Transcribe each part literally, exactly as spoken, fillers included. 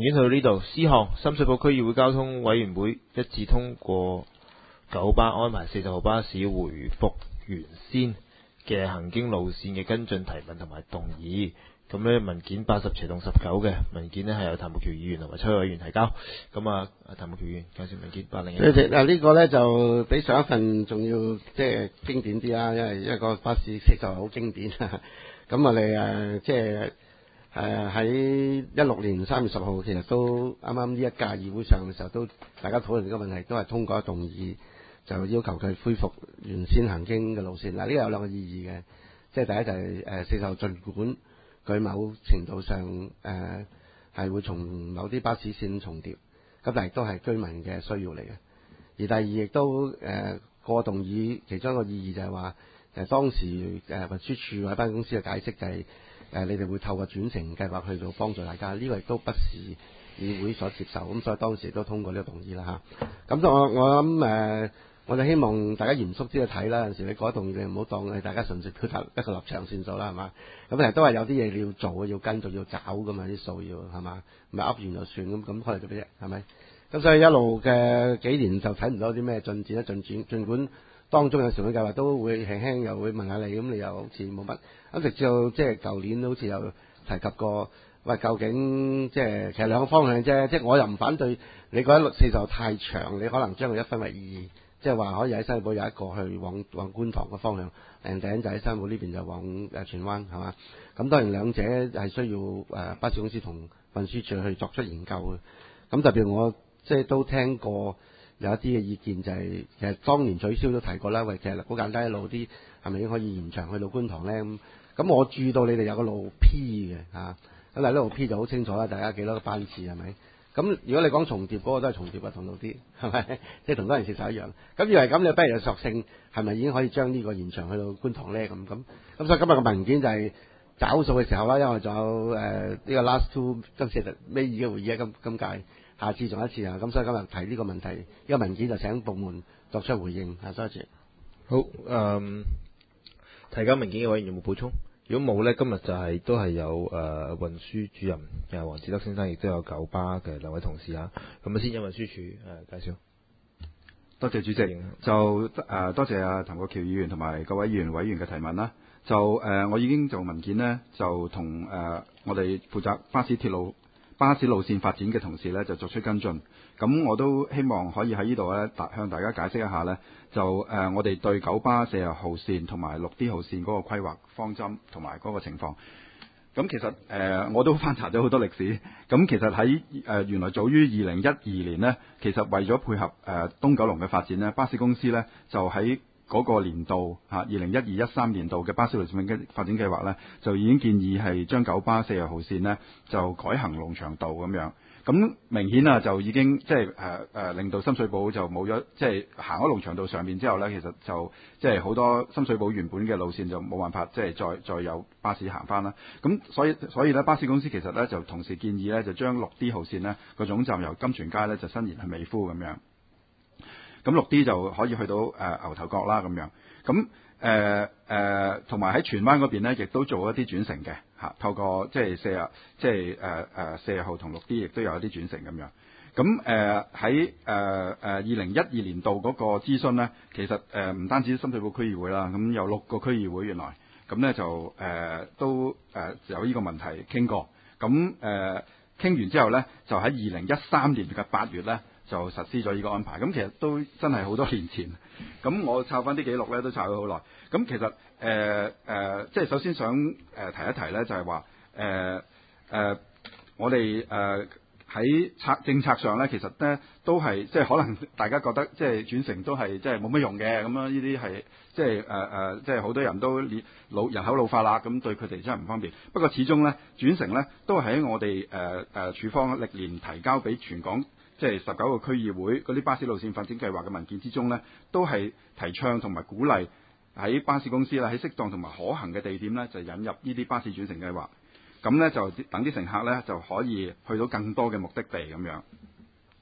已經去到呢度。C 項，深水埗區議會交通委員會一致通過九巴安排四十號巴士回復原先嘅行經路線嘅跟進提問同埋動議。咁呢文件八十斜棟十九嘅文件呢係由譚木橋議員同埋崔委員提交。咁啊，譚木橋議員介紹文件八零一。 嗱呢個呢就比上一份仲要即係經典啲啦，因為一個巴士四十號好經典。咁我哋誒即係誒喺一六年三月十號，其實都啱啱呢一屆議會上嘅時候，都大家討論呢個問題，都係通過一動議，就要求佢恢復原先行經嘅路線。嗱呢個有兩個意義嘅，即係第一就係誒四十號儘管佢某程度上誒係、呃、會從某啲巴士線重疊，咁但係都係居民嘅需要嚟嘅。而第二亦都誒、呃、過動議其中一個意義就係話誒當時誒運輸署或者公司嘅解釋就係、是、誒、呃、你哋會透過轉乘計劃去到幫助大家，呢、這個亦都不是議會所接受，咁所以當時都通過呢個動議啦嚇。咁我我諗誒。呃我哋希望大家嚴肅啲去睇啦，有陣時你改動議你唔好當係大家純粹表達一個立場算數啦，係嘛？咁其實都係有啲嘢你要做，要跟做，要找噶嘛，啲數要係嘛？唔係噏完就算咁，咁開嚟做咩啫？係咪？咁所以一路嘅幾年就睇唔到啲咩進展咧，進展。儘管當中有時嘅計劃都會輕輕又會問下你，咁你又好似冇乜。咁直至到即係舊年好似有提及過，喂，究竟即係其實兩個方向啫，即係我又唔反對你覺得四十號太長，你可能將佢一分為二。即係話可以喺新埔有一個去往往觀塘嘅方向，誒頂就喺新埔呢邊就往誒荃灣係嘛？咁當然兩者係需要誒巴士公司同運輸署去作出研究嘅。咁特別我即係都聽過有一啲嘅意見就係、是、其實當年取消都提過啦，喂，其實好簡單一路啲係咪已經可以延長去到觀塘咧？咁咁我注到你哋有個路 P 嘅嚇，咁但係呢路 P 就好清楚啦，大家幾多個班次係咪？咁如果你講重疊嗰、那個都係重疊嘅同路啲，係咪？即係同嗰陣時就一樣。咁以為咁，你不如就索性係咪已經可以將呢個延長去到觀塘咧？咁咁咁，所以今日嘅文件就係找數嘅時候啦，因為仲有誒呢、呃這個 last two 今次係尾二嘅會議啊，今今屆下次仲有一次啊，咁所以今日提呢個問題，呢、這個文件就請部門作出回應啊，多謝。 好，誒、嗯，提交文件嘅委員有冇補充？如果冇呢，今日就係、是、都係有誒、呃、運輸主任嘅黃志德先生，亦都有九巴嘅兩位同事啊。咁啊，先由運輸署誒、呃、介紹。 多謝主席，就誒、呃、多謝阿譚國僑議員同埋各位議員委員嘅提問啦。就誒、呃、我已經做文件呢，就同誒、呃、我哋負責巴士鐵路巴士路線發展嘅同事呢，就作出跟進。咁我都希望可以喺呢度呢，向大家解釋一下呢，就誒、呃、我哋對九巴四十號線同埋六 D 號線嗰個規劃方針同埋嗰個情況。咁其實誒、呃、我都翻查咗好多歷史。咁其實喺誒、呃、原來早於二零一二年呢，其實為咗配合誒、呃、東九龍嘅發展呢，巴士公司呢就喺嗰個年度嚇二零一二一三年度嘅巴士路線發展計劃呢，就已經建議係將九巴四十號線呢就改行龍翔道咁樣。咁明顯啊，就已經即係誒誒令到深水埗就冇咗，即係行咗龍翔道上面之後呢，其實就即係好多深水埗原本嘅路線就冇辦法即係再再有巴士行翻啦。咁所以所以呢，巴士公司其實呢就同時建議呢，就將六 D 號線呢個總站由金泉街呢就伸延去美孚咁樣。咁六 D 就可以去到誒、呃、牛頭角啦咁樣。咁誒誒同埋喺荃灣嗰邊呢，亦都做一啲轉乘嘅嚇，透過即係四十即係誒誒四十號同六 D 亦都有一啲轉乘咁樣。咁誒喺誒誒二零一二年度嗰個諮詢呢，其實誒唔、呃、單止深水埗區議會啦，咁有六個區議會原來，咁呢就誒、呃、都誒、呃、有呢個問題傾過。咁誒傾完之後呢，就喺二零一三年嘅八月呢，就實施咗呢個安排。咁其實都真係好多年前。咁我抄翻啲記錄咧，都抄咗好耐。咁其實誒誒、呃呃，即係首先想誒、呃、提一提咧，就係話誒誒，我哋誒喺策政策上咧，其實咧都係即係可能大家覺得即係轉乘都係即係冇乜用嘅咁樣，呢啲係即係誒誒，即係好多人都老人口老化啦，咁對佢哋真係唔方便。不過始終咧轉乘咧都係喺我哋誒誒署方歷年提交俾全港即係十九個區議會嗰啲巴士路線發展計劃嘅文件之中呢，都係提倡同埋鼓勵喺巴士公司啦，喺適當同埋可行嘅地點呢，就引入呢啲巴士轉乘計劃。咁呢，就等啲乘客呢，就可以去到更多嘅目的地咁樣。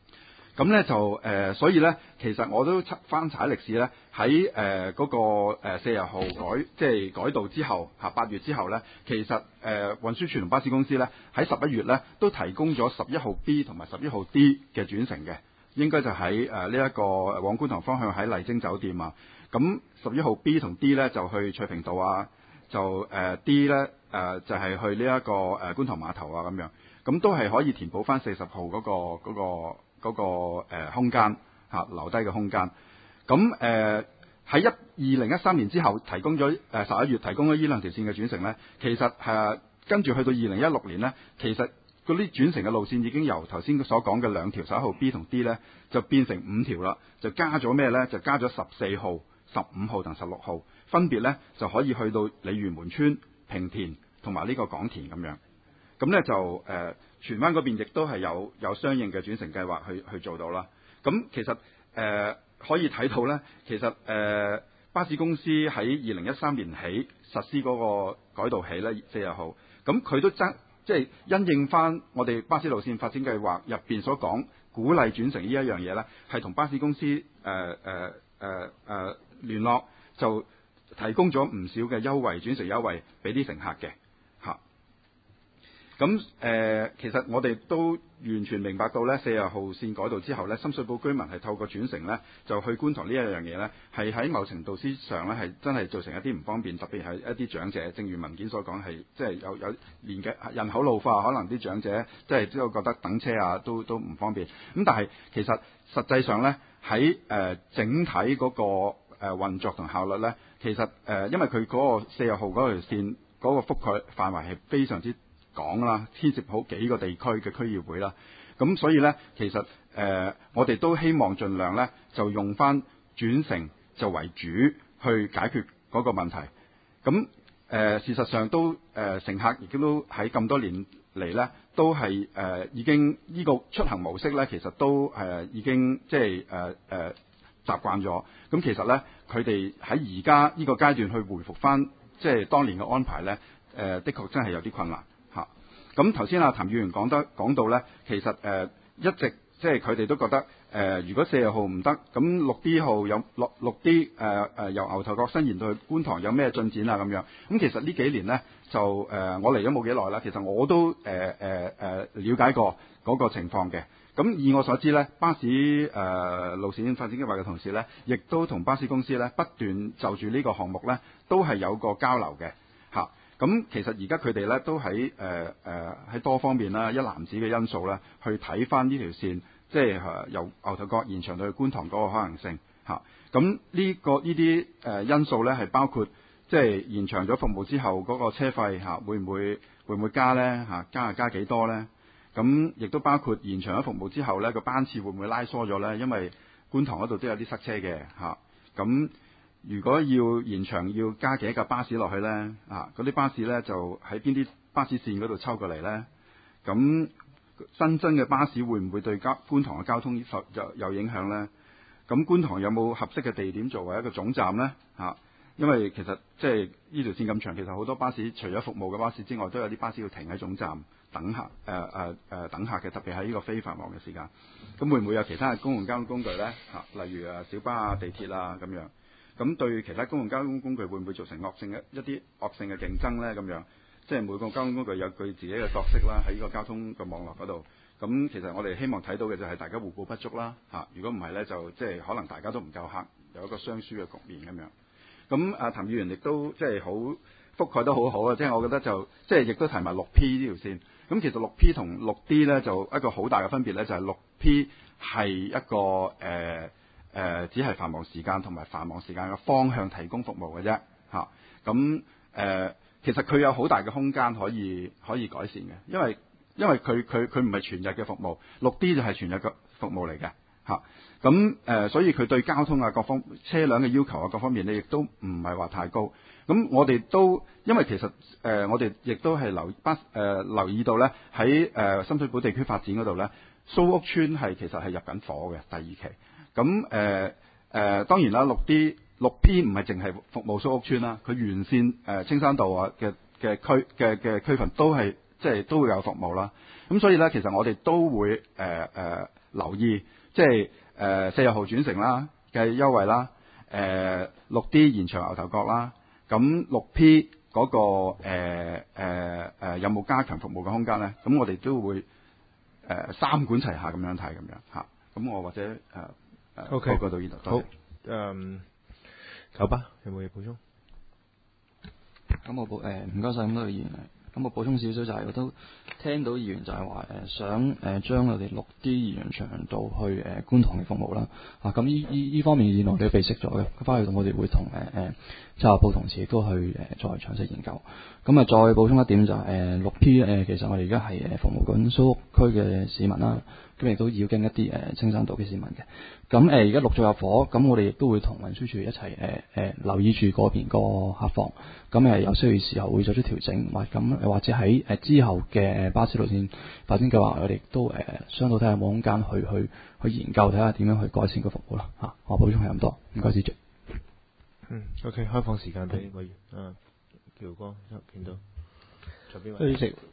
咁咧就誒、呃，所以咧其實我都翻查歷史咧，喺誒嗰個誒四十號改即係改道之後嚇八月之後咧，其實誒、呃、運輸署同巴士公司咧喺十一月咧都提供咗十一號 B 同埋十一號 D 嘅轉乘嘅，應該就喺誒呢一個往觀塘方向喺麗晶酒店啊。咁十一號 B 同 D 咧就去翠屏道啊，就誒、呃、D 咧誒、呃、就係、是、去呢、這、一個誒、呃、觀塘碼頭啊咁樣，咁都係可以填補翻四十號嗰、那個嗰、那個嗰、那個呃、空間嚇、啊、留低嘅空間。咁誒喺一二零一三年之後提供咗誒十一月提供咗呢兩條線嘅轉乘咧，其實係跟住去到二零一六年咧，其實嗰啲轉乘嘅路線已經由頭先所講嘅兩條十一號 B 同 D 咧，就變成五條啦，就加咗咩咧？就加咗十四號、十五號同十六號，分別咧就可以去到鯉魚門村、平田同埋呢個港田咁樣。咁咧就誒、呃、荃灣嗰邊亦都係有有相應嘅轉乘計劃去去做到啦。咁其實誒、呃、可以睇到咧，其實誒、呃、巴士公司喺二零一三年起實施嗰個改道起咧四十號，咁佢都爭即係因應翻我哋巴士路線發展計劃入邊所講鼓勵轉乘呢一樣嘢咧，係同巴士公司誒誒誒誒聯絡，就提供咗唔少嘅優惠轉乘優惠俾啲乘客嘅嚇。咁誒、呃，其實我哋都完全明白到咧，四十號線改道之後咧，深水埗居民係透過轉乘咧，就去觀塘呢一樣嘢咧，係喺某程度之上咧，係真係造成一啲唔方便，特別係一啲長者。正如文件所講，係即係有有年紀人口老化，可能啲長者即係都覺得等車啊，都都唔方便。咁但係其實實際上咧，喺誒、呃、整體嗰、那個誒、呃、運作同效率咧，其實誒、呃、因為佢嗰個四十號嗰條線嗰個覆蓋範圍係非常之講啦，牽涉好幾個地區嘅區議會啦，咁所以呢，其實誒、呃、我哋都希望盡量呢，就用翻轉乘就為主去解決嗰個問題。咁誒、呃、事實上都誒、呃、乘客亦都喺咁多年嚟呢，都係誒、呃、已經呢個出行模式呢，其實都誒、呃、已經即係誒誒習慣咗。咁其實呢，佢哋喺而家呢個階段去回復翻即係當年嘅安排呢，誒、呃、的確真係有啲困難。咁頭先阿譚議員講得講到咧，其實誒、呃、一直即係佢哋都覺得誒、呃，如果四十號唔得，咁六 D 號有六六 D 誒誒由牛頭角伸延到去觀塘有咩進展啊咁樣。咁其實呢幾年咧就誒、呃、我嚟咗冇幾耐啦，其實我都誒誒誒瞭解過嗰個情況嘅。咁以我所知咧，巴士誒、呃、路線發展計劃嘅同事咧，亦都同巴士公司咧不斷就住呢個項目咧，都係有個交流嘅嚇。咁其實而家佢哋咧都喺誒誒喺多方面啦，一籃子嘅因素啦，去睇翻呢條線，即係誒由牛頭角延長到去觀塘嗰個可能性嚇。咁、啊、呢、這個呢啲誒因素咧係包括即係延長咗服務之後嗰個車費嚇、啊、會唔會會唔會加咧嚇、啊？加係加幾多咧？咁亦都包括延長咗服務之後咧個班次會唔會拉疏咗咧？因為觀塘嗰度都有啲塞車嘅嚇。咁、啊如果要延長，要加幾架巴士落去呢？啊，嗰啲巴士呢就喺邊啲巴士線嗰度抽過嚟呢？咁新增嘅巴士會唔會對交觀塘嘅交通受有有影響呢？咁觀塘有冇合適嘅地點作為一個總站呢？啊，因為其實即係呢條線咁長，其實好多巴士除咗服務嘅巴士之外，都有啲巴士要停喺總站等客，誒誒誒等客嘅，特別喺呢個非繁忙嘅時間。咁會唔會有其他嘅公共交通工具呢？啊，例如誒小巴啊、地鐵啊咁樣。咁對其他公共交通工具會唔會造成惡性嘅一啲惡性嘅競爭呢？咁樣即係每個交通工具有佢自己嘅角色啦，喺呢個交通嘅網絡嗰度。咁其實我哋希望睇到嘅就係大家互補不足啦。嚇，如果唔係呢，就即係可能大家都唔夠客，有一個雙輸嘅局面咁樣。咁阿譚議員亦都即係好覆蓋得好好啊！即係我覺得就即係亦都提埋六 P 呢條線。咁其實六 P 同六 D 呢，就一個好大嘅分別呢，就係六 P 係一個誒。呃誒、呃、只係繁忙時間同埋繁忙時間嘅方向提供服務嘅啫嚇，咁、啊、誒、呃、其實佢有好大嘅空間可以可以改善嘅，因為因為佢佢佢唔係全日嘅服務，六 D 就係全日嘅服務嚟嘅嚇，咁、啊、誒、呃、所以佢對交通啊各方車輛嘅要求啊各方面咧，亦都唔係話太高。咁我哋都因為其實誒、呃、我哋亦都係留不誒、呃、留意到咧喺誒深水埗地區發展嗰度咧，蘇屋村係其實係入緊伙嘅第二期。咁誒誒當然啦，六 D 六 P 唔係淨係服務蘇屋村啦，佢沿線誒、呃、青山道啊嘅嘅區嘅嘅區份都係即係都會有服務啦。 咁所以咧，其實我哋都會誒誒、呃呃、留意，即係誒四十號轉乘啦嘅優惠啦，誒六 D 延長牛頭角啦，咁六 P 嗰、那個誒誒誒有冇加強服務嘅空間咧？咁我哋都會誒、呃、三管齊下咁樣睇咁樣嚇。咁我或者誒誒報告到呢度。 好，誒九巴有冇嘢補充？ 咁我補誒唔該晒咁多位議員。咁我補充少少就係、是、我都聽到議員就係話誒想誒將我哋六 D 延長到去誒、呃、觀塘嘅服務啦。啊咁依依依方面議員我哋都備悉咗嘅，翻去我哋會同誒誒執行部同事亦都去誒、呃、再詳細研究。咁啊再補充一點就係誒六 P 誒其實我哋而家係誒服務緊蘇屋區嘅市民啦，咁亦都要經一啲誒、呃、青山道嘅市民嘅。咁誒而家陸續入伙，咁我哋亦都會同運輸署一齊誒誒留意住嗰邊個客房，咁誒有需要時候會作出調整，或咁或者喺誒之後嘅巴士路線發展計劃，我哋都誒商討睇下有冇空間去去去研究睇下點樣去改善個服務啦嚇。我補充係咁多，唔該司長。 嗯 ，OK， 開放時間俾委員。啊，喬光見到，左邊位。 主席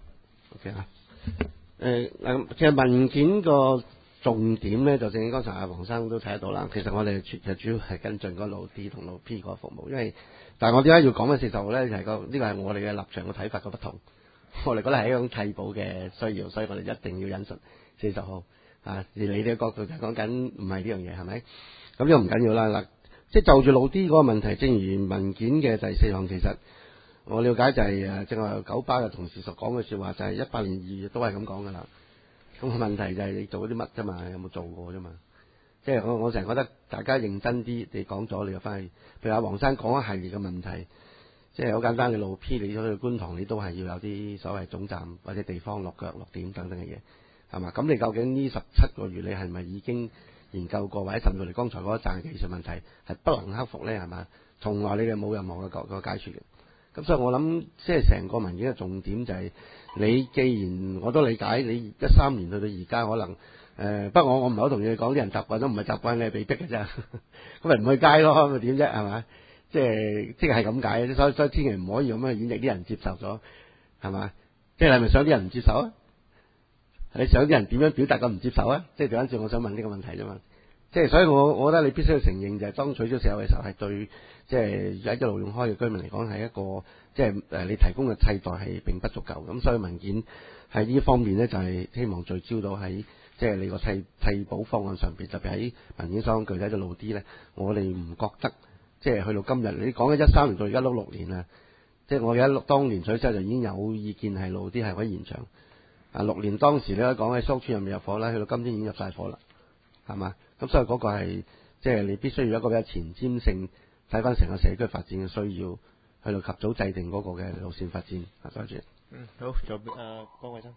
，OK 啊。誒嗱，其實文件個重點咧，就正如剛才阿黃生都睇得到啦。其實我哋其實主要係跟進嗰路 D 同路 P 嗰個服務，因為但係我點解要講緊四十號咧？就係、是、個呢個係我哋嘅立場嘅睇法嘅不同。我哋覺得係一種替補嘅需要，所以我哋一定要引述四十號啊。而你哋嘅角度就講緊唔係呢樣嘢，係咪？咁呢個唔緊要啦。嗱，即係就住路 D 嗰個問題，正如文件嘅第四項，其實我了解就係誒，正話九巴嘅同事所講嘅説話，就係一八年二月都係咁講噶啦。咁個問題就係你做咗啲乜啫嘛？有冇做過啫嘛？即係我我成日覺得大家認真啲，你講咗你又翻去，譬如阿黃生講一系列嘅問題，即係好簡單嘅路 P，你去觀塘你都係要有啲所謂總站或者地方落腳落點等等嘅嘢，係嘛？咁你究竟呢十七個月你係咪已經研究過，或者甚至你剛才嗰一陣技術問題係不能克服咧？係嘛？從來你哋冇任何嘅個個解説嘅。咁所以我諗，即係成個文件嘅重點就係、是，你既然我都理解，你一三年去到而家可能，誒、呃，不過我我唔係好同意你講，啲人習慣都唔係習慣，你係被逼嘅啫，咁咪唔去街咯，咪點啫，係嘛？即係即係係咁解，所以所以千祈唔可以咁樣演繹啲人接受咗，係嘛？即係係咪想啲人唔接受啊？你想啲人點樣表達個唔接受啊？即係調翻轉，我想問呢個問題啫嘛。即係所以我我覺得你必須要承認，就係當取咗社會嘅時候，係對即係而家一路用開嘅居民嚟講，係一個即係誒你提供嘅替代係並不足夠。咁所以文件喺呢方面咧，就係希望聚焦到喺即係你個替替補方案上邊，特別喺文件上具體嘅路 D 咧，我哋唔覺得即係去到今日，你講緊一三年到而家碌六年啦，即係我而家當年取消就已經有意見係路 D 係可以延長啊六年，當時你都講喺蘇村入面入伙啦，去到今天已經入晒伙啦，係嘛？咁所以嗰個係即係你必須要一個比較前瞻性睇翻成個社區發展嘅需要，去到及早制定嗰個嘅路線發展。啊，多謝。 嗯，好，左邊啊，江偉生。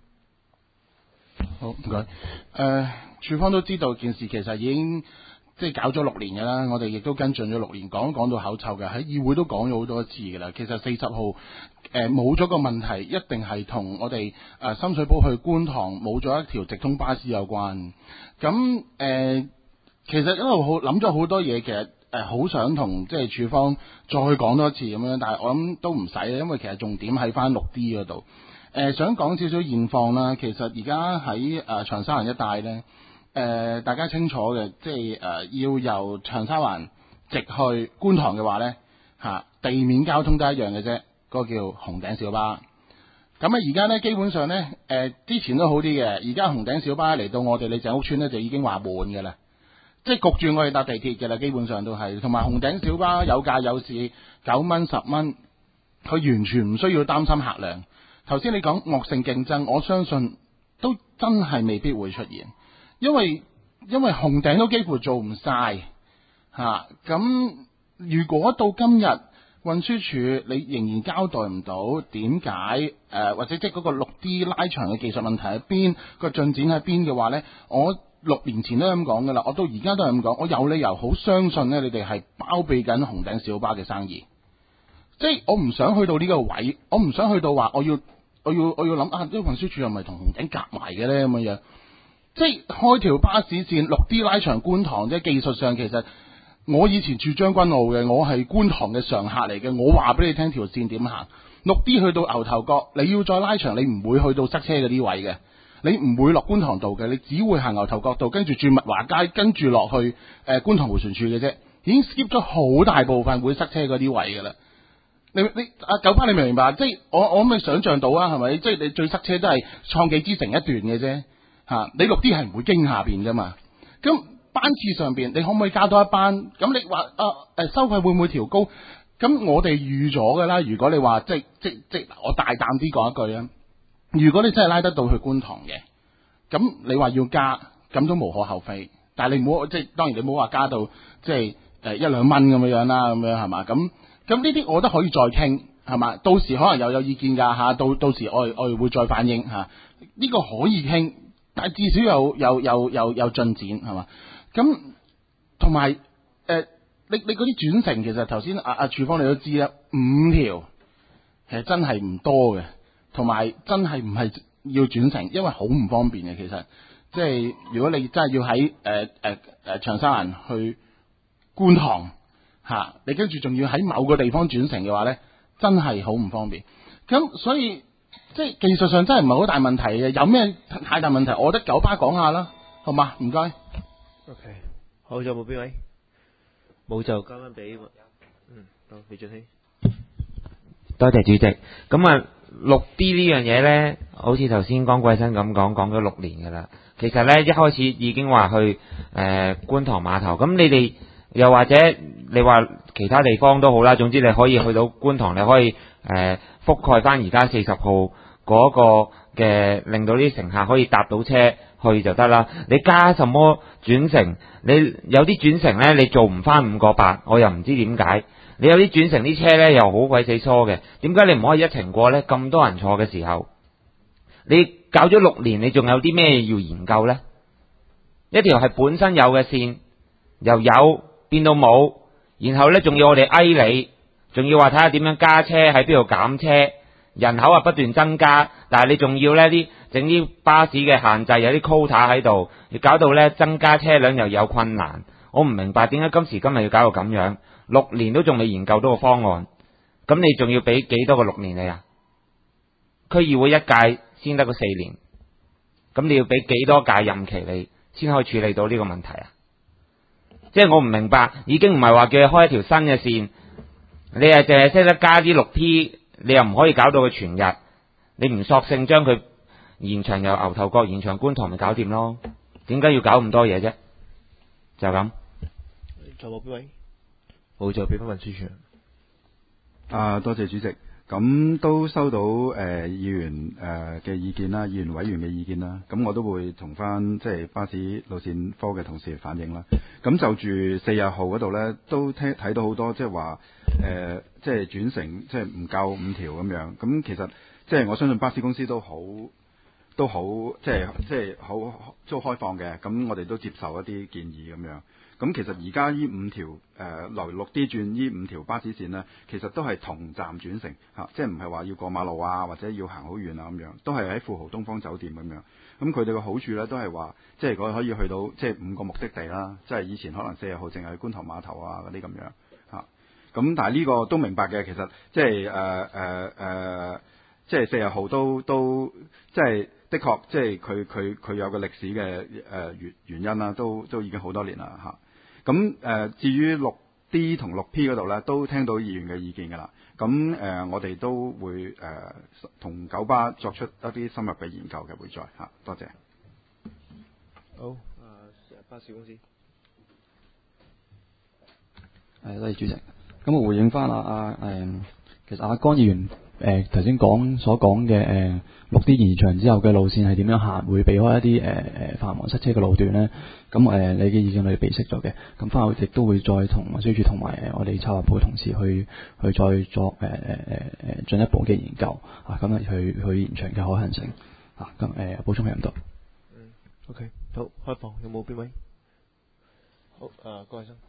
好，唔該。誒、呃，處方都知道件事其實已經即係搞咗六年嘅啦，我哋亦都跟進咗六年，講講到口臭嘅，喺議會都講咗好多次嘅啦。其實四十號誒冇咗個問題，一定係同我哋誒、呃、深水埗去觀塘冇咗一條直通巴士有關。咁誒、呃，其實一路好諗咗好多嘢，其實誒好、呃、想同即係處方再講多次咁樣，但係我諗都唔使，因為其實重點喺翻六 D 嗰度。誒、呃，想講少少現況啦。其實而家喺誒長沙灣一帶咧，誒、呃、大家清楚嘅，即係誒、呃、要由長沙灣直去觀塘嘅話咧，嚇、啊、地面交通都一樣嘅啫，嗰、那個叫紅頂小巴。咁啊，而家咧基本上咧，誒、呃、之前都好啲嘅，而家紅頂小巴嚟到我哋李鄭屋村咧就已經話滿嘅啦，即係焗住我哋搭地鐵嘅啦，基本上都係。同埋紅頂小巴有價有市，九蚊十蚊，佢完全唔需要擔心客量。頭先你講惡性競爭，我相信都真係未必會出現，因為因為紅頂都幾乎做唔晒嚇。咁、啊、如果到今日，運輸署你仍然交代唔到點解誒，或者即係嗰個六 D 拉長嘅技術問題喺邊，個進展喺邊嘅話呢，我六年前都係咁講噶啦，我到而家都係咁講，我有理由好相信呢，你哋係包庇緊紅頂小巴嘅生意。即係我唔想去到呢個位，我唔想去到話我要我要我要諗啊，啲運輸署係咪同紅頂夾埋嘅呢？咁樣？即係開條巴士線六 D 拉長觀塘，即係技術上其實我以前住將軍澳嘅，我係觀塘嘅常客嚟嘅，我話俾你聽條線點行。六 D 去到牛頭角，你要再拉長，你唔會去到塞車嗰啲位嘅，你唔會落觀塘道嘅，你只會行牛頭角道，跟住轉物華街，跟住落去誒、呃、觀塘迴旋處嘅啫，已經 skip 咗好大部分會塞車嗰啲位㗎啦。你你阿九巴你明唔明白？即係我我咪想像到啊，係咪？即係你最塞車都係創紀之城一段嘅啫嚇，你六 D 係唔會經下邊㗎嘛？咁班次上邊你可唔可以加多一班？咁你話啊誒收費會唔會調高？咁我哋預咗㗎啦。如果你話即即即我大膽啲講一句啊，如果你真係拉得到去觀塘嘅，咁你話要加，咁都無可厚非。但係你唔好即係當然你唔好話加到即係誒一兩蚊咁樣樣啦，咁樣係嘛？咁咁呢啲我覺得可以再傾係嘛？到時可能又有意見㗎嚇，到到時我我哋會再反映嚇。呢、呢個可以傾，但係至少有有有有有進展係嘛？咁同埋誒。你你嗰啲轉乘其實頭先阿阿處方你都知啦，五條其實真係唔多嘅，同埋真係唔係要轉乘，因為好唔方便嘅。其實即係如果你真係要喺誒誒誒長沙灣去觀塘嚇、啊，你跟住仲要喺某個地方轉乘嘅話咧，真係好唔方便。咁所以即係技術上真係唔係好大問題嘅，有咩太大問題？我覺得九巴講下啦，好嘛？唔該。 OK，好，仲有冇邊位？冇就交翻俾，嗯，好，李俊熙。 多謝主席。咁啊，六 D 呢樣嘢呢，好似頭先江貴生咁講，講咗六年噶啦。其實呢，一開始已經話去誒、呃、觀塘碼頭。咁你哋又或者你話其他地方都好啦，總之你可以去到觀塘，你可以誒、呃、覆蓋翻而家四十號嗰個嘅，令到啲乘客可以搭到車去就得啦。你加什麼轉乘？你有啲轉乘呢，你做唔翻五個八，我又唔知點解。你有啲轉乘啲車呢，又好鬼死疏嘅，點解你唔可以一程過呢？咁多人坐嘅時候，你搞咗六年，你仲有啲咩要研究呢？一條係本身有嘅線，由有變到冇，然後呢仲要我哋哀你，仲要話睇下點樣加車，喺邊度減車，人口啊不斷增加，但係你仲要呢啲整啲巴士嘅限制，有啲 quota 喺度，要搞到呢增加車輛又有困難。我唔明白點解今時今日要搞到咁樣，六年都仲未研究到個方案，咁你仲要俾幾多個六年你啊？區議會一屆先得個四年，咁你要俾幾多屆任期你先可以處理到呢個問題啊？即係我唔明白，已經唔係話叫你開一條新嘅線，你係淨係識得加啲六 T， 你又唔可以搞到佢全日，你唔索性將佢延長由牛頭角延長觀塘咪搞掂咯？點解要搞咁多嘢啫？就咁。 仲有冇邊位？冇就俾翻運輸署。 啊，多謝主席。咁都收到誒、呃、議員誒嘅意見啦，議員委員嘅意見啦。咁我都會同翻即係巴士路線科嘅同事反映啦。咁就住四日號嗰度呢，都聽睇到好多即係話誒，即係轉乘即係唔夠五條咁樣。咁其實即係我相信巴士公司都好都好即係即係好都開放嘅。咁我哋都接受一啲建議咁樣。咁其實而家呢五條誒來六 D 轉呢五條巴士線呢，其實都係同站轉乘嚇，即係唔係話要過馬路啊，或者要行好遠啊咁樣，都係喺富豪東方酒店咁樣。咁佢哋嘅好處呢，都係話，即係佢可以去到即係五個目的地啦，即係以前可能四十號淨係去觀塘碼頭啊嗰啲咁樣嚇。咁但係呢個都明白嘅，其實即係誒誒誒，即係四十號都都即係。的確，即係佢佢佢有個歷史嘅誒原原因啦，都都已經好多年啦嚇。咁、啊、誒至於六 D 同六 P 嗰度咧，都聽到議員嘅意見㗎啦。咁誒、呃，我哋都會誒同九巴作出一啲深入嘅研究嘅，會再嚇。多謝。 好，啊巴士公司。 係，多謝主席。咁我回應翻啊啊誒，其實阿江議員誒頭先講所講嘅誒六 D 延長之後嘅路線係點樣行，會避開一啲誒誒繁忙塞車嘅路段咧？咁誒、呃、你嘅意見我哋備悉咗嘅，咁翻去亦都會再同運輸署同埋誒我哋策劃部嘅同事去去再作誒誒誒誒進一步嘅研究啊，咁啊去去延長嘅可行性啊，咁誒補充係咁多。 嗯 ，OK， 好，開放有冇邊位？好，誒郭偉生。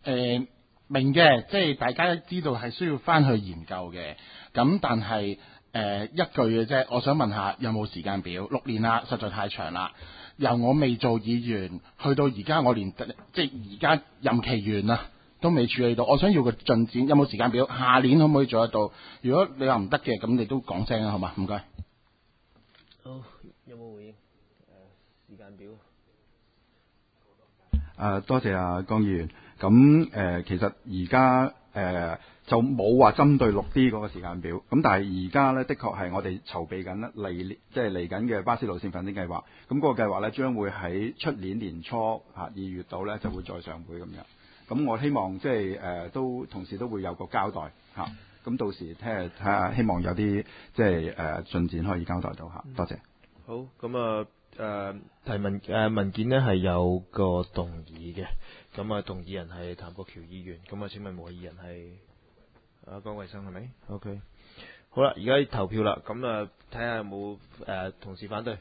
誒明嘅，即係大家都知道係需要翻去研究嘅，咁但係誒、 呃、一句嘅啫，我想問下有冇時間表？六年啦，實在太長啦。由我未做議員去到而家，我連即係而家任期完啦，都未處理到。我想要個進展，有冇時間表？下年可唔可以做得到？如果你話唔得嘅，咁你都講聲啊，好嘛？唔該。 好，有冇回應？誒、呃，時間表。 誒、呃，多謝阿江議員。咁誒、呃，其實而家誒就冇話針對六 D 嗰個時間表。咁但係而家咧，的確係我哋籌備緊咧嚟，即係嚟緊嘅巴士路線發展計劃。咁嗰個計劃咧，將會喺出年年初嚇二月度咧，就會再上會咁樣。咁我希望即係誒都同時都會有個交代嚇。咁、啊、到時聽日睇下，希望有啲即係誒進展可以交代到嚇。多謝。 好，咁啊誒提問誒、呃、文件呢係有個動議嘅，咁啊動議人係譚國僑議員，咁啊請問模擬人係阿江貴生係咪 ？OK， 好啦，而家投票啦，咁啊睇下有冇誒同事反對。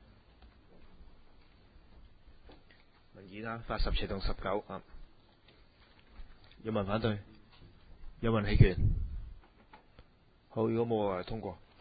文件啊，發十七同十九啊，有冇人反對？有冇人棄權？好，如果冇啊，通過。